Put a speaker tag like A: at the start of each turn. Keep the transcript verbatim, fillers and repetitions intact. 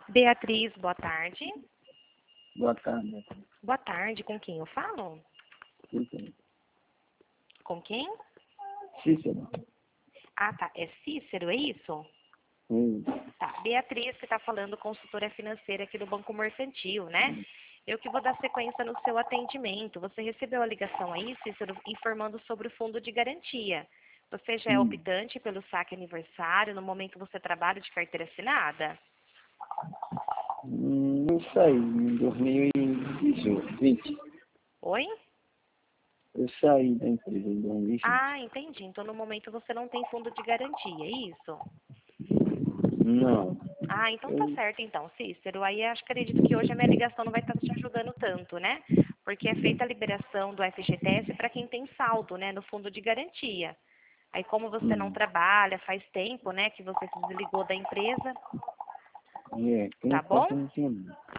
A: Beatriz, boa tarde.
B: Boa tarde.
A: Boa tarde, com quem eu falo?
B: Cícero.
A: Com quem?
B: Cícero.
A: Ah, tá. É Cícero, é isso?
B: Sim.
A: Tá. Beatriz, que está falando, consultora financeira aqui do Banco Mercantil, né? Eu que vou dar sequência no seu atendimento. Você recebeu a ligação aí, Cícero, informando sobre o fundo de garantia. Você já é
B: Hum.
A: optante pelo saque aniversário no momento você trabalha de carteira assinada?
B: Hum, Não sei, em dois mil e vinte.
A: Oi?
B: Eu saí da empresa em dois mil e vinte.
A: Ah, entendi. Então, no momento você não tem fundo de garantia, é isso?
B: Não.
A: Ah, então tá
B: Eu,
A: certo então, Cícero. Aí acho que acredito que hoje a minha ligação não vai estar te ajudando tanto, né? Porque é feita a liberação do F G T S para quem tem saldo, né, no fundo de garantia. Aí como você não
B: hum,
A: trabalha, faz tempo, né, que você se desligou da empresa,
B: é,
A: tá
B: como
A: bom?
B: posso não entender.